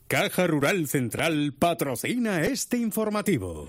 Caja Rural Central patrocina este informativo.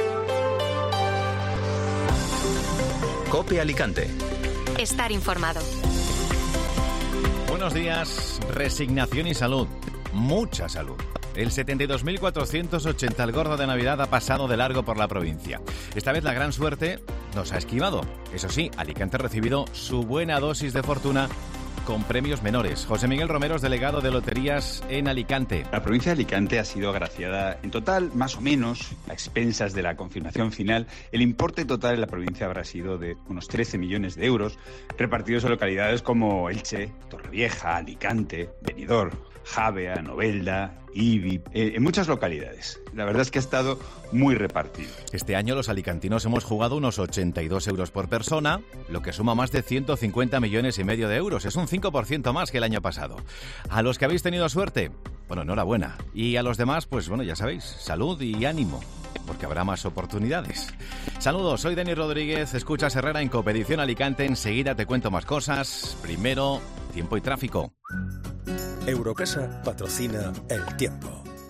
COPE Alicante. Estar informado. Buenos días. Resignación y salud. Mucha salud. El 72.480, el gordo de Navidad, ha pasado de largo por la provincia. Esta vez la gran suerte nos ha esquivado. Eso sí, Alicante ha recibido su buena dosis de fortuna con premios menores. José Miguel Romero es delegado de loterías en Alicante. La provincia de Alicante ha sido agraciada en total, más o menos, a expensas de la confirmación final. El importe total en la provincia habrá sido de unos 13 millones de euros, repartidos en localidades como Elche, Torrevieja, Alicante, Benidorm, Javea, Novelda, Ibi, en muchas localidades. La verdad es que ha estado muy repartido. Este año los alicantinos hemos jugado unos 82 euros por persona, lo que suma más de 150 millones y medio de euros. Es un 5% más que el año pasado. A los que habéis tenido suerte, bueno, enhorabuena. Y a los demás, pues bueno, ya sabéis, salud y ánimo, porque habrá más oportunidades. Saludos, soy Denis Rodríguez, escuchas Herrera en Coopedición Alicante. Enseguida te cuento más cosas. Primero, tiempo y tráfico. Eurocasa patrocina el tiempo.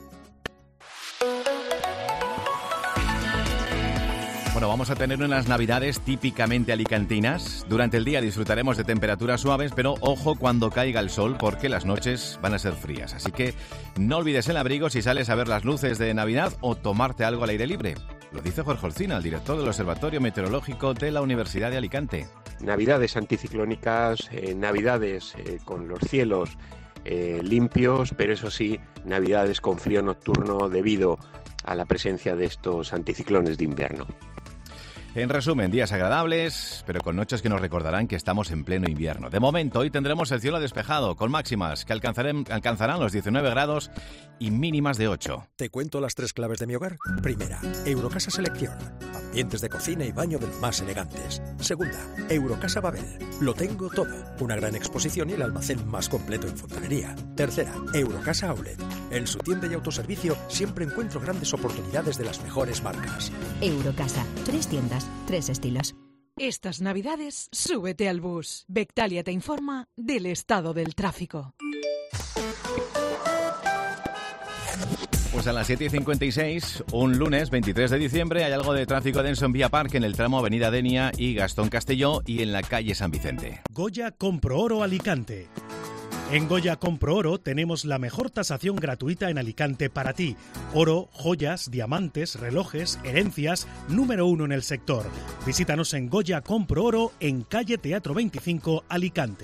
Bueno, vamos a tener unas navidades típicamente alicantinas. Durante el día disfrutaremos de temperaturas suaves, pero ojo cuando caiga el sol, porque las noches van a ser frías. Así que no olvides el abrigo si sales a ver las luces de Navidad o tomarte algo al aire libre. Lo dice Jorge Olcina, el director del Observatorio Meteorológico de la Universidad de Alicante. Navidades anticiclónicas, navidades con los cielos limpios, pero eso sí, navidades con frío nocturno debido a la presencia de estos anticiclones de invierno. En resumen, días agradables, pero con noches que nos recordarán que estamos en pleno invierno. De momento, hoy tendremos el cielo despejado, con máximas que alcanzarán los 19 grados y mínimas de 8. ¿Te cuento las 3 claves de mi hogar? Primera, Eurocasa Selección. Ambientes de cocina y baño de los más elegantes. Segunda, Eurocasa Babel. Lo tengo todo. Una gran exposición y el almacén más completo en fontanería. Tercera, Eurocasa Outlet. En su tienda y autoservicio siempre encuentro grandes oportunidades de las mejores marcas. Eurocasa. 3 tiendas, 3 estilos. Estas Navidades, súbete al bus. Bectalia te informa del estado del tráfico. Pues a las 7:56, un lunes 23 de diciembre, hay algo de tráfico denso en Vía Parque, en el tramo Avenida Denia y Gastón Castelló y en la calle San Vicente. Goya Compro Oro Alicante. En Goya Compro Oro tenemos la mejor tasación gratuita en Alicante para ti. Oro, joyas, diamantes, relojes, herencias, número 1 en el sector. Visítanos en Goya Compro Oro en calle Teatro 25, Alicante.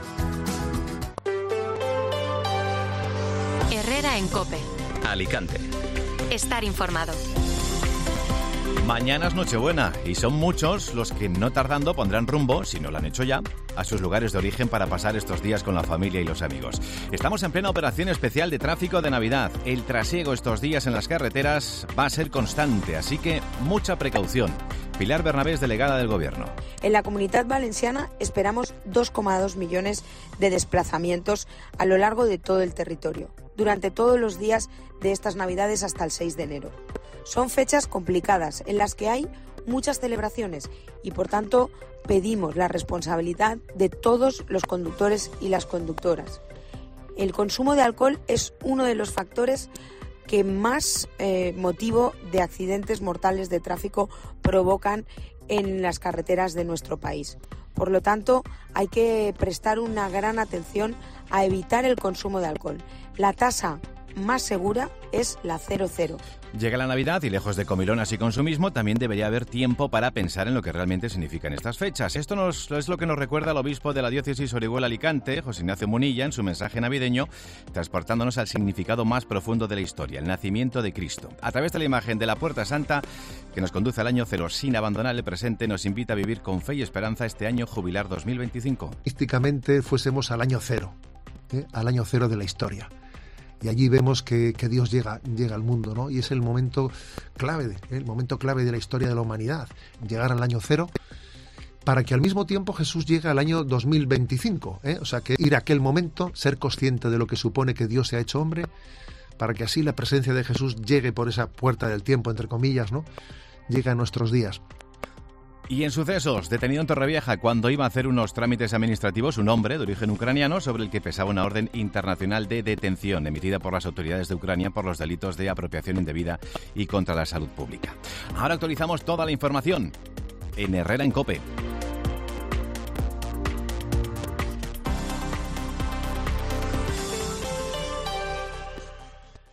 Herrera en COPE. Alicante. Estar informado. Mañana es Nochebuena y son muchos los que no tardando pondrán rumbo, si no lo han hecho ya, a sus lugares de origen para pasar estos días con la familia y los amigos. Estamos en plena operación especial de tráfico de Navidad. El trasiego estos días en las carreteras va a ser constante, así que mucha precaución. Pilar Bernabé es delegada del Gobierno. En la Comunitat Valenciana esperamos 2,2 millones de desplazamientos a lo largo de todo el territorio, durante todos los días de estas Navidades hasta el 6 de enero. Son fechas complicadas en las que hay muchas celebraciones y, por tanto, pedimos la responsabilidad de todos los conductores y las conductoras. El consumo de alcohol es uno de los factores que más motivo de accidentes mortales de tráfico provocan en las carreteras de nuestro país. Por lo tanto, hay que prestar una gran atención a evitar el consumo de alcohol. La tasa más segura es la 00. Llega la Navidad y lejos de comilonas y consumismo también debería haber tiempo para pensar en lo que realmente significan estas fechas. Esto es lo que nos recuerda el obispo de la diócesis Orihuela-Alicante, José Ignacio Munilla, en su mensaje navideño, transportándonos al significado más profundo de la historia, el nacimiento de Cristo. A través de la imagen de la Puerta Santa, que nos conduce al año cero sin abandonar el presente, nos invita a vivir con fe y esperanza este año jubilar 2025. Místicamente fuésemos al año cero de la historia. Y allí vemos que Dios llega al mundo, ¿no? Y es el momento clave de la historia de la humanidad, llegar al año cero, para que al mismo tiempo Jesús llegue al año 2025, O sea, que ir a aquel momento, ser consciente de lo que supone que Dios se ha hecho hombre, para que así la presencia de Jesús llegue por esa puerta del tiempo, entre comillas, ¿no? Llegue a nuestros días. Y en sucesos, detenido en Torrevieja cuando iba a hacer unos trámites administrativos, un hombre de origen ucraniano sobre el que pesaba una orden internacional de detención emitida por las autoridades de Ucrania por los delitos de apropiación indebida y contra la salud pública. Ahora actualizamos toda la información en Herrera en COPE.